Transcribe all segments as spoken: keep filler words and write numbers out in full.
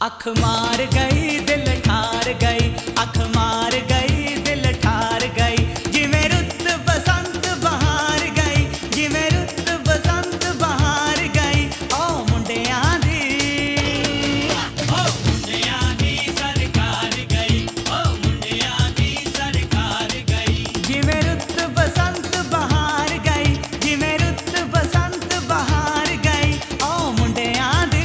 अख मार गई दिल ठार गई, अख मार गई दिल ठार गई, जिवें रुत बसंत बहार गई, जिवें रुत बसंत बहार गई। ओ मुंडियां दी ओ मुंडियां दी सरकार गई, ओ मुंडियां दी सरकार गई, जिवें रुत बसंत बहार गई, जिवें रुत बसंत बहार गई। ओ मुंडियां दी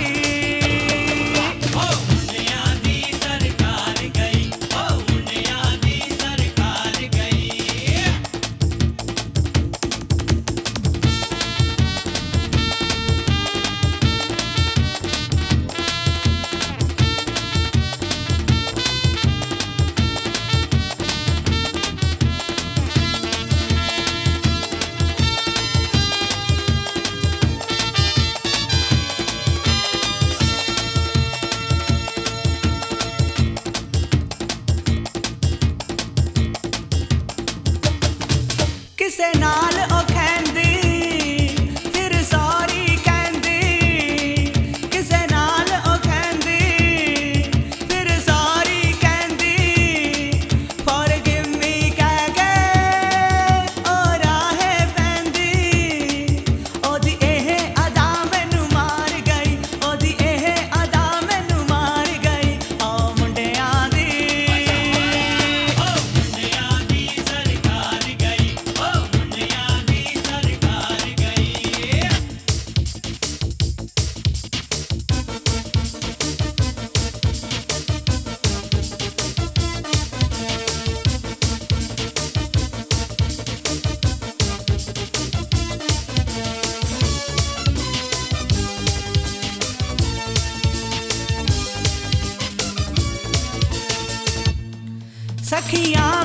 किसे नाल ओ कहंदी फिर सॉरी कहंदी, किसे नाल ओ कहंदी फिर सॉरी कहंदी, फॉरगिव मी कह के ओ राहे पैंदी। ओदी एह अदा मैनू मार गई, ओदी एह अदा मैनू मार गई। ओ मुंडियां दी ओ मुंडियां दी सरकार गई, ओ मुंडियां दी सरकार गई। सखियां